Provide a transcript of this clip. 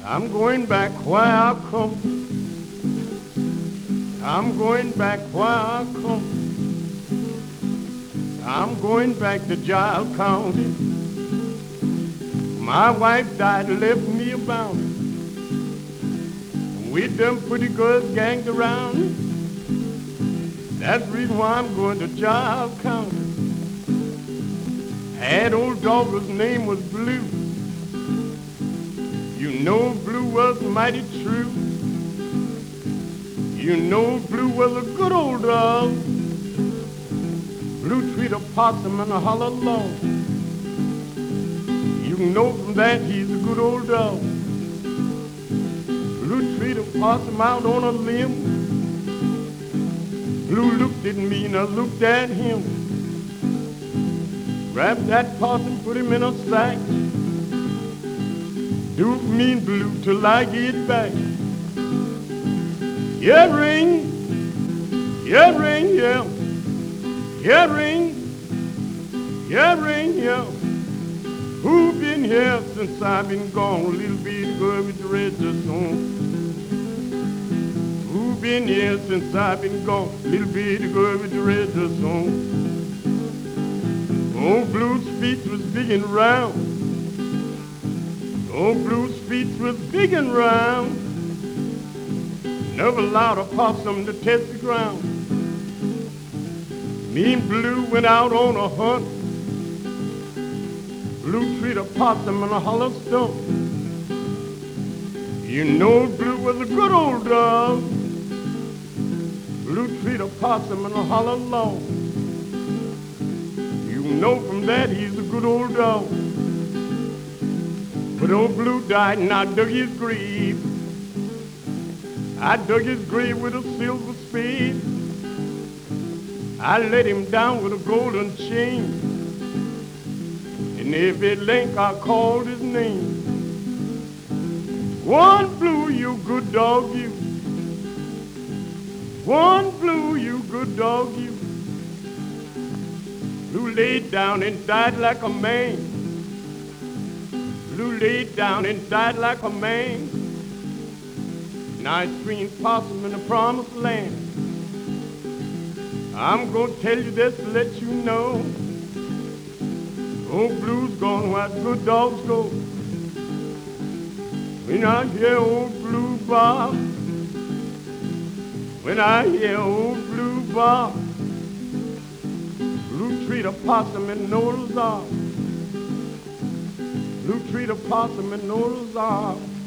I'm going back where I come. I'm going back where I come. I'm going back to Giles County. My wife died and left me a bounty. With them pretty girls ganged around me. That's the reason why I'm going to Giles County. Had old dog, his name was Blue. You know Blue was mighty true. You know Blue was a good old dog. Blue treat a possum and a holler log. You know from that he's a good old dog. Blue treat a possum out on a limb. Blue looked at me and I looked at him. Grabbed that possum, put him in a sack. Do me and Blue till I get back. Yeah, ring, yeah, ring, yeah. Yeah, ring, yeah, ring, yeah. Who been here since I've been gone? Little bitty girl with the red dress on. Who been here since I've been gone? Little bitty girl with the red dress on. Old Blue's feet was big and round. Old Blue's feet was big and round. Never allowed a possum to test the ground. Me and Blue went out on a hunt. Blue treat a possum and a hollow stump. You know Blue was a good old dog. Blue treat a possum and a hollow log. You know from that he's a good old dog. But old Blue died and I dug his grave. I dug his grave with a silver spade. I let him down with a golden chain. And every link I called his name. One Blue, you good dog, you. One Blue, you good dog, you. Blue laid down and died like a man. Blue laid down and died like a man. Now it's between possum and the promised land. I'm gonna tell you this to let you know. Old Blue's gone where good dogs go. When I hear old Blue bark, when I hear old Blue bark, Blue treat a possum and Noah's Ark. Blue treat a possum and Noah's Ark.